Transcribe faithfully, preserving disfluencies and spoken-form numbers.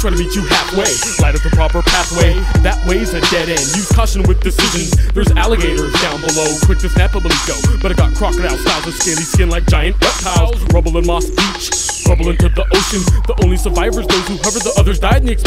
try to meet you halfway. Light up the proper pathway, that way's a dead end. Use caution with decisions, there's alligators down below, quick to snap a go. But I got crocodile styles with scaly skin like giant reptiles. Rubble and Moss Beach, rubble into the ocean. The only survivors, those who hover, the others died in the explosion.